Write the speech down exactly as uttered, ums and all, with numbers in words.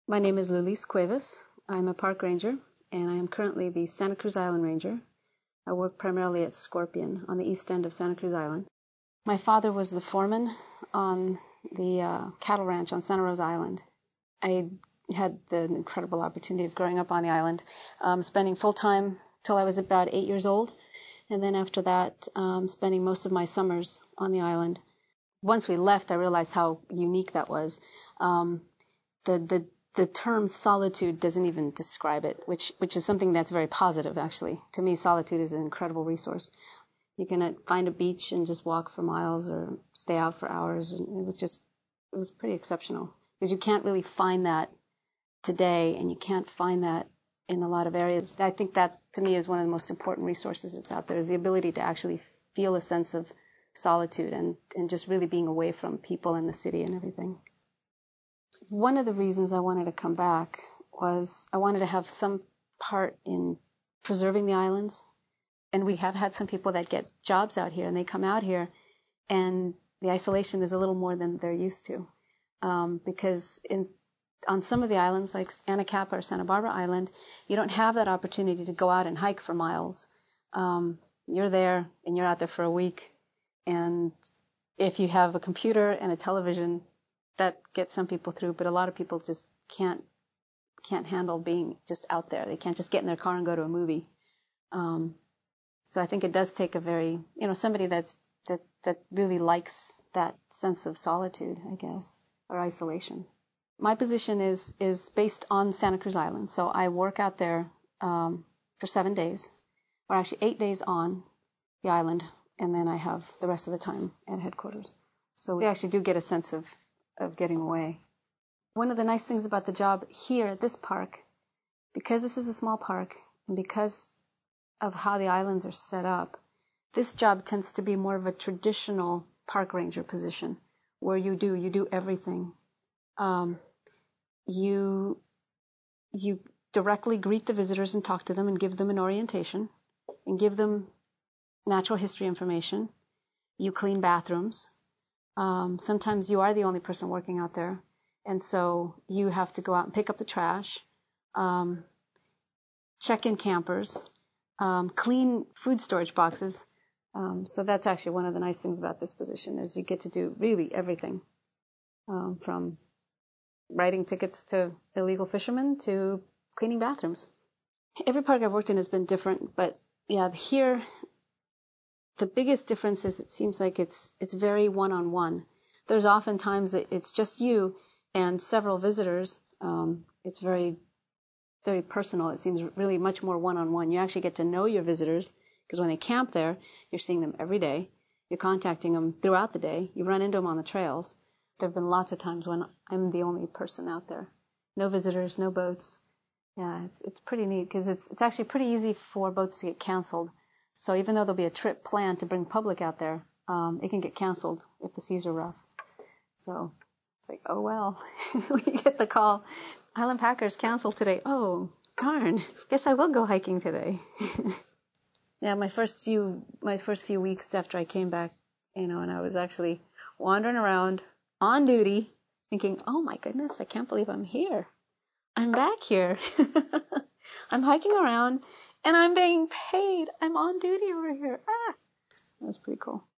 My name is Lulis Cuevas. I'm a park ranger, and I am currently the Santa Cruz Island Ranger. I work primarily at Scorpion on the east end of Santa Cruz Island. My father was the foreman on the uh, cattle ranch on Santa Rosa Island. I had the incredible opportunity of growing up on the island, um, spending full time till I was about eight years old, and then after that, um, spending most of my summers on the island. Once we left, I realized how unique that was. Um, the the the term solitude doesn't even describe it, which which is something that's very positive, actually. To me, solitude is an incredible resource. You can uh, find a beach and just walk for miles or stay out for hours, and it was just it was pretty exceptional, because you can't really find that today, and you can't find that in a lot of areas. I think that, to me, is one of the most important resources that's out there, is the ability to actually feel a sense of solitude and, and just really being away from people in the city and everything. One of the reasons I wanted to come back was I wanted to have some part in preserving the islands. And we have had some people that get jobs out here, and they come out here, and the isolation is a little more than they're used to. Um, because in on some of the islands, like Anacapa or Santa Barbara Island, you don't have that opportunity to go out and hike for miles. Um, you're there, and you're out there for a week. And if you have a computer and a television, that gets some people through, but a lot of people just can't can't handle being just out there. They can't just get in their car and go to a movie. Um, so I think it does take a very, you know, somebody that's that that really likes that sense of solitude, I guess, or isolation. My position is is based on Santa Cruz Island, so I work out there um, for seven days, or actually eight days on the island, and then I have the rest of the time at headquarters. So we actually do get a sense of of getting away. One of the nice things about the job here at this park, because this is a small park and because of how the islands are set up, this job tends to be more of a traditional park ranger position, where you do you do everything. Um, you you directly greet the visitors and talk to them and give them an orientation and give them natural history information. You clean bathrooms. Um, sometimes you are the only person working out there, and so you have to go out and pick up the trash, um, check in campers, um, clean food storage boxes. Um, so that's actually one of the nice things about this position, is you get to do really everything, um, from writing tickets to illegal fishermen to cleaning bathrooms. Every park I've worked in has been different, but yeah, here the biggest difference is it seems like it's it's very one-on-one. There's often times that it's just you and several visitors. Um, it's very, very personal. It seems really much more one-on-one. You actually get to know your visitors, because when they camp there, you're seeing them every day. You're contacting them throughout the day. You run into them on the trails. There have been lots of times when I'm the only person out there. No visitors, no boats. Yeah, it's it's pretty neat, because it's it's actually pretty easy for boats to get canceled. So even though there'll be a trip planned to bring public out there, um, it can get canceled if the seas are rough. So it's like, oh well, we get the call, Island Packers canceled today. Oh, darn, guess I will go hiking today. Yeah, my first few my first few weeks after I came back, you know, and I was actually wandering around on duty, thinking, oh my goodness, I can't believe I'm here. I'm back here. I'm hiking around, and I'm being paid. I'm on duty over here. Ah, that was pretty cool.